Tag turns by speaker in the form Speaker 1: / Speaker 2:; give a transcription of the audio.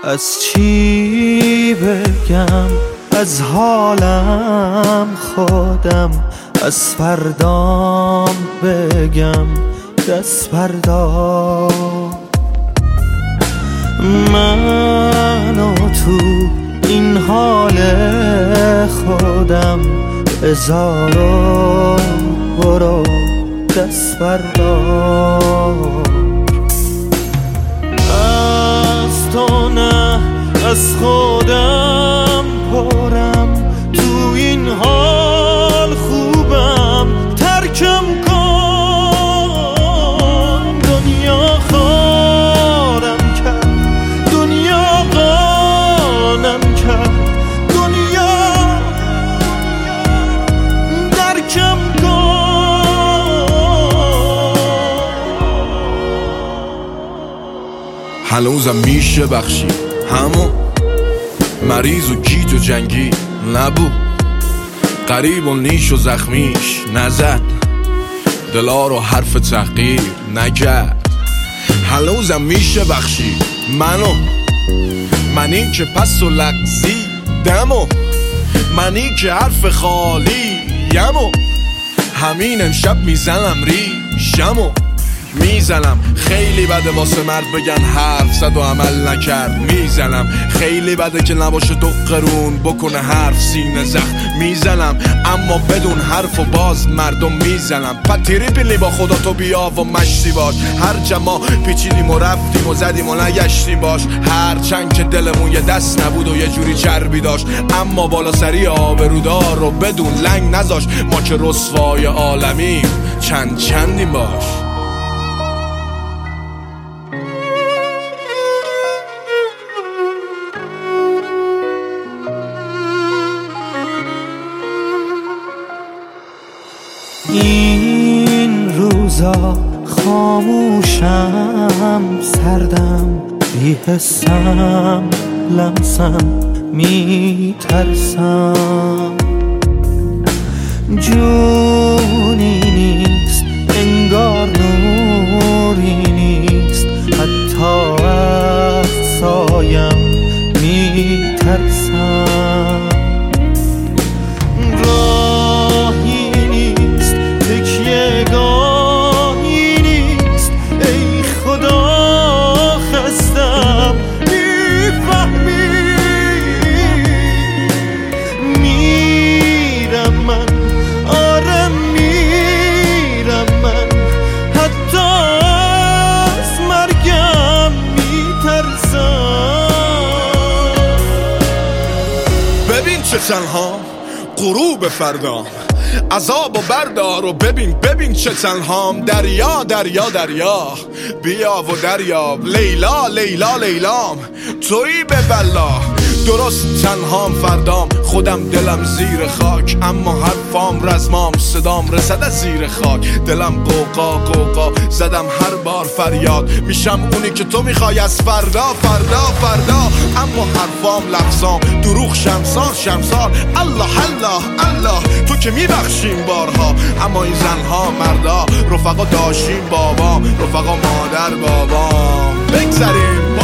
Speaker 1: از چی بگم، از حالم خودم، از فردام بگم دست فردا. من و تو این حال خودم، بذار و برو دست بردار. از تو نه از خودم پرم، تو این حال خوبم ترکم کن. دنیا خارم کرد، دنیا قانم کرد، دنیا درکم کن.
Speaker 2: هنوزم میشه بخشی همون مریض و گیج و جنگی نبود، قریب و نیش و زخمیش نزد، دلا رو حرف تحقیر نکرد. هنوزم میشه بخشی منی که پس و لغزیدم و منی که حرف خالی یمو. همین امشب میزنم ریشمو میزنم. خیلی بده واسه مرد بگن حرف زد و عمل نکرد. میزنم خیلی بده که نباشه دو قرون بکنه حرف سینه زخم. میزنم اما بدون حرف و باز مردم میزنم. پتیری پیلی با خدا تو بیا و مشتی باش. هر جما پیچیدیم و رفتیم و زدیم و نگشتیم باش. هر چند که دلمون یه دست نبود و یه جوری چربی داشت، اما بالا سری آبرودار رو بدون لنگ نذاش. ما که رسوای عالمیم چندیم باش.
Speaker 1: این روزا خاموشم، سردم، بی‌حسم، لمسم، میترسم. جونی نیست انگار نوری نیست، حتی از سایم میترسم.
Speaker 2: تنها غروب فردام، عذاب و بردار و ببین چه تنهام. دریا دریا دریا بیا و دریاب. لیلا لیلا لیلام تویی به بلا. درست تنهام فردام، خودم دلم زیر خاک، اما حرفام رزمام، صدام رسد از زیر خاک. دلم قوقا قوقا زدم هر بار فریاد. میشم اونی که تو میخوای از فردا فردا فردا، اما حرفام لفظام دروغ شمسار. الله الله الله تو که میبخشیم بارها، اما این زنها مردا رفقا داشتیم بابام، رفقا مادر بابام. بگذاریم